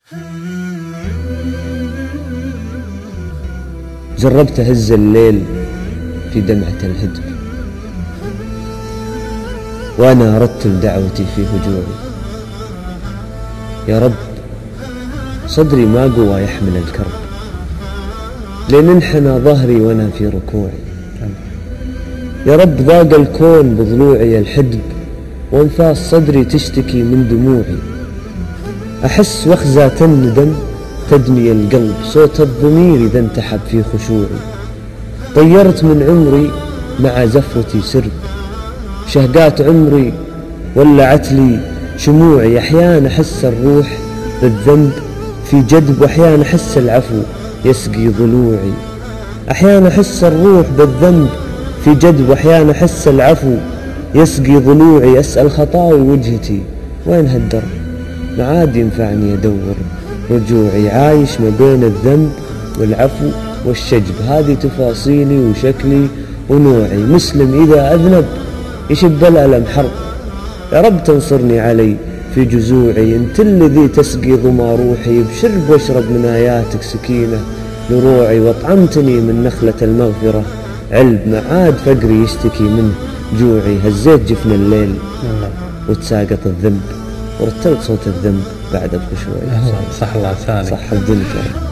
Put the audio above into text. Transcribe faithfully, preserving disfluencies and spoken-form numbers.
جربت أهز الليل في دمعة الهدب، وأنا أرتل دعوتي في هجوعي. يا رب صدري ما قوى يحمل الكرب، لين انحنى ظهري وأنا في ركوعي. يا رب ضاق الكون بضلوعي الحدب، وانفاس صدري تشتكي من دموعي. أحس وخزة الندم تدمي القلب، صوت الضمير إذا انتحب في خشوعي. طيرت من عمري مع زفرتي سرب، شهقات عمري ولعت لي شموعي. أحيان أحس الروح بالذنب في جدب، وأحيان أحس العفو يسقي ضلوعي. أحيان أحس الروح بالذنب في جدب، وأحيان أحس العفو يسقي ضلوعي. أسأل خطاوي وجهتي وين هالدرب، ما عاد ينفعني أدور رجوعي. عايش ما بين الذنب والعفو والشجب، هذه تفاصيلي وشكلي ونوعي. مسلم إذا أذنب يشب الألم حرب، يا رب تنصرني علي في جزوعي. انت الذي تسقي ظما روحي، بشرب واشرب من آياتك سكينة لروعي. واطعمتني من نخلة المغفرة علب، ما عاد فقري يشتكي من جوعي. هزيت جفن الليل وتساقط الذنب، ورتلت صوت الذنب بعد بخشوعي. صح الله لسانك. صح الدنيا.